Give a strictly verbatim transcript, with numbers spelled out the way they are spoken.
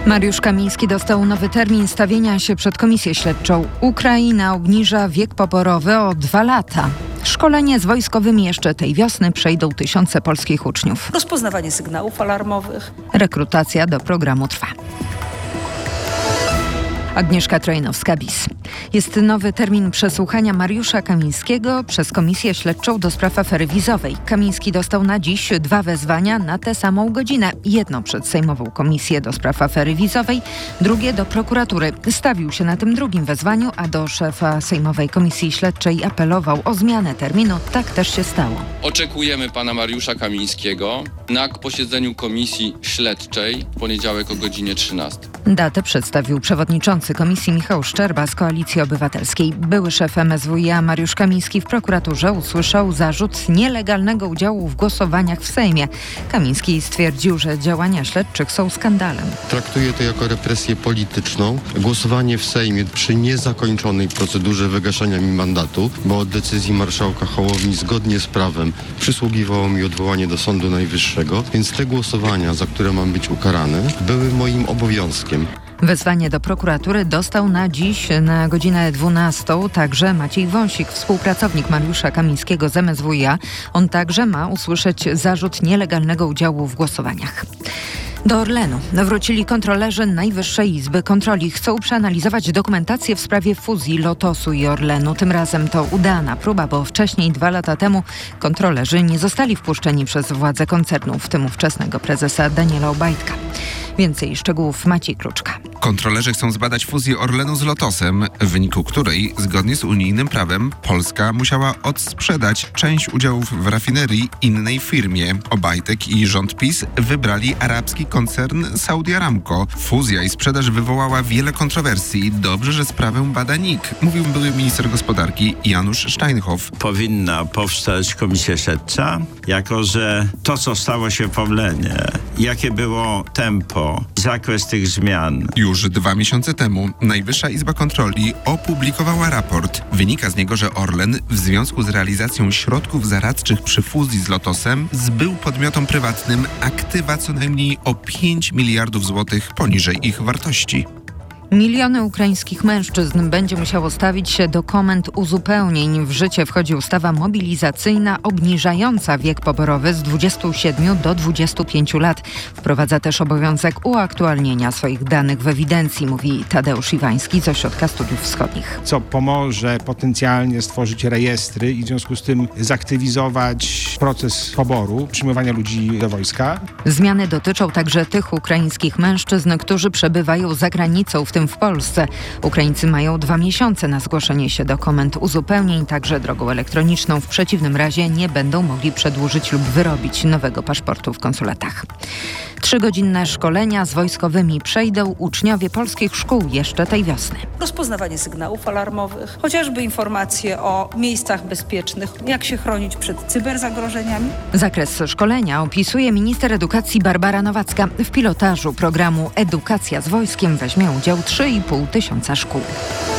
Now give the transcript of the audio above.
Mariusz Kamiński dostał nowy termin stawienia się przed komisję śledczą. Ukraina obniża wiek poborowy o dwa lata. Szkolenie z wojskowymi jeszcze tej wiosny przejdą tysiące polskich uczniów. Rozpoznawanie sygnałów alarmowych. Rekrutacja do programu trwa. Agnieszka Trojanowska-Bis. Jest nowy termin przesłuchania Mariusza Kamińskiego przez Komisję Śledczą do spraw afery wizowej. Kamiński dostał na dziś dwa wezwania na tę samą godzinę. Jedno przed Sejmową Komisję do spraw afery wizowej, drugie do prokuratury. Stawił się na tym drugim wezwaniu, a do szefa Sejmowej Komisji Śledczej apelował o zmianę terminu. Tak też się stało. Oczekujemy pana Mariusza Kamińskiego na posiedzeniu Komisji Śledczej w poniedziałek o godzinie trzynastej. Datę przedstawił przewodniczący Komisji Michał Szczerba z Koalicji Obywatelskiej. Były szef M S W iA Mariusz Kamiński w prokuraturze usłyszał zarzut nielegalnego udziału w głosowaniach w Sejmie. Kamiński stwierdził, że działania śledczych są skandalem. Traktuję to jako represję polityczną. Głosowanie w Sejmie przy niezakończonej procedurze wygaszania mi mandatu, bo od decyzji marszałka Hołowni zgodnie z prawem przysługiwało mi odwołanie do Sądu Najwyższego, więc te głosowania, za które mam być ukarany, były moim obowiązkiem. Wezwanie do prokuratury dostał na dziś na godzinę dwunastą także Maciej Wąsik, współpracownik Mariusza Kamińskiego z M S W iA. On także ma usłyszeć zarzut nielegalnego udziału w głosowaniach. Do Orlenu wrócili kontrolerzy Najwyższej Izby Kontroli. Chcą przeanalizować dokumentację w sprawie fuzji Lotosu i Orlenu. Tym razem to udana próba, bo wcześniej, dwa lata temu, kontrolerzy nie zostali wpuszczeni przez władze koncernu, w tym ówczesnego prezesa Daniela Obajtka. Więcej szczegółów Maciej Kruczka. Kontrolerzy chcą zbadać fuzję Orlenu z Lotosem, w wyniku której, zgodnie z unijnym prawem, Polska musiała odsprzedać część udziałów w rafinerii innej firmie. Obajtek i rząd PiS wybrali arabski koncern Saudi Aramco. Fuzja i sprzedaż wywołała wiele kontrowersji. Dobrze, że sprawę bada N I K, mówił były minister gospodarki Janusz Steinhoff. Powinna powstać komisja śledcza, jako że to, co stało się w Orlenie, jakie było tempo, zakres tych zmian. Już dwa miesiące temu Najwyższa Izba Kontroli opublikowała raport. Wynika z niego, że Orlen w związku z realizacją środków zaradczych przy fuzji z Lotosem zbył podmiotom prywatnym aktywa co najmniej o pięć miliardów złotych poniżej ich wartości. Miliony ukraińskich mężczyzn będzie musiało stawić się do komend uzupełnień. W życie wchodzi ustawa mobilizacyjna obniżająca wiek poborowy z dwudziestu siedmiu do dwudziestu pięciu lat. Wprowadza też obowiązek uaktualnienia swoich danych w ewidencji, mówi Tadeusz Iwański z Ośrodka Studiów Wschodnich. Co pomoże potencjalnie stworzyć rejestry i w związku z tym zaktywizować proces poboru, przyjmowania ludzi do wojska. Zmiany dotyczą także tych ukraińskich mężczyzn, którzy przebywają za granicą, w tym w Polsce. Ukraińcy mają dwa miesiące na zgłoszenie się do komend uzupełnień, także drogą elektroniczną. W przeciwnym razie nie będą mogli przedłużyć lub wyrobić nowego paszportu w konsulatach. Trzygodzinne szkolenia z wojskowymi przejdą uczniowie polskich szkół jeszcze tej wiosny. Rozpoznawanie sygnałów alarmowych, chociażby informacje o miejscach bezpiecznych, jak się chronić przed cyberzagrożeniami. Zakres szkolenia opisuje minister edukacji Barbara Nowacka. W pilotażu programu Edukacja z wojskiem weźmie udział trzy i pół tysiąca szkół.